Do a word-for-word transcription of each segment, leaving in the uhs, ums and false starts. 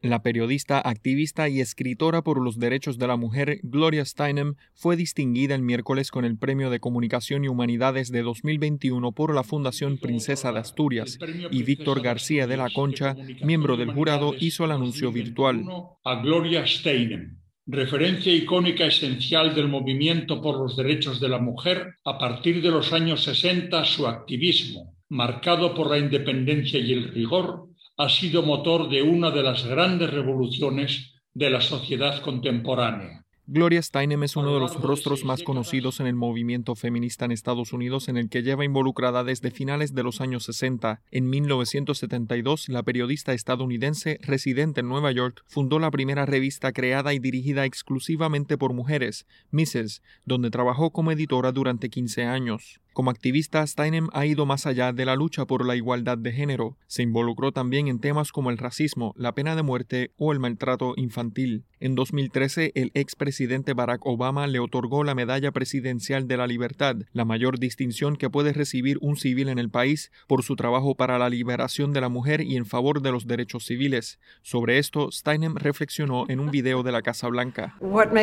La periodista, activista y escritora por los derechos de la mujer Gloria Steinem fue distinguida el miércoles con el Premio de Comunicación y Humanidades de dos mil veintiuno por la Fundación Princesa de Asturias, y Víctor García de la Concha, miembro del jurado, hizo el anuncio virtual. A Gloria Steinem, referencia icónica esencial del movimiento por los derechos de la mujer, a partir de los años sesenta su activismo, marcado por la independencia y el rigor, ha sido motor de una de las grandes revoluciones de la sociedad contemporánea. Gloria Steinem es uno de los rostros más conocidos en el movimiento feminista en Estados Unidos, en el que lleva involucrada desde finales de los años sesenta. En mil novecientos setenta y dos, la periodista estadounidense residente en Nueva York fundó la primera revista creada y dirigida exclusivamente por mujeres, missus, donde trabajó como editora durante quince años. Como activista, Steinem ha ido más allá de la lucha por la igualdad de género. Se involucró también en temas como el racismo, la pena de muerte o el maltrato infantil. En dos mil trece, el expresidente Barack Obama le otorgó la Medalla Presidencial de la Libertad, la mayor distinción que puede recibir un civil en el país, por su trabajo para la liberación de la mujer y en favor de los derechos civiles. Sobre esto, Steinem reflexionó en un video de la Casa Blanca.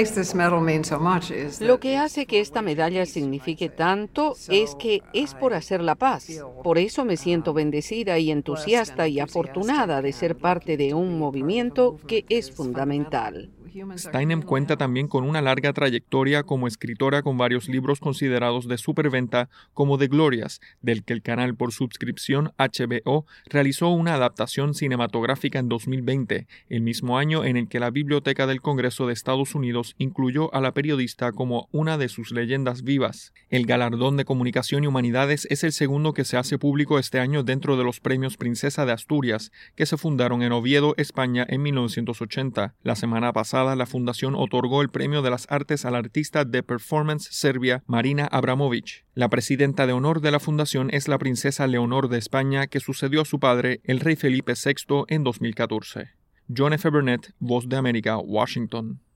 Lo que hace que esta medalla signifique tanto es que es por hacer la paz. Por eso me siento bendecida y entusiasta y afortunada de ser parte de un movimiento que es fundamental. Steinem cuenta también con una larga trayectoria como escritora, con varios libros considerados de superventa, como The Glorias, del que el canal por suscripción H B O realizó una adaptación cinematográfica en dos mil veinte, el mismo año en el que la Biblioteca del Congreso de Estados Unidos incluyó a la periodista como una de sus leyendas vivas. El galardón de Comunicación y Humanidades es el segundo que se hace público este año dentro de los Premios Princesa de Asturias, que se fundaron en Oviedo, España, en mil novecientos ochenta. La semana pasada, la Fundación otorgó el Premio de las Artes al artista de performance serbia Marina Abramovic. La presidenta de honor de la Fundación es la princesa Leonor de España, que sucedió a su padre, el rey Felipe sexto, en dos mil catorce. John F. Burnett, Voz de América, Washington.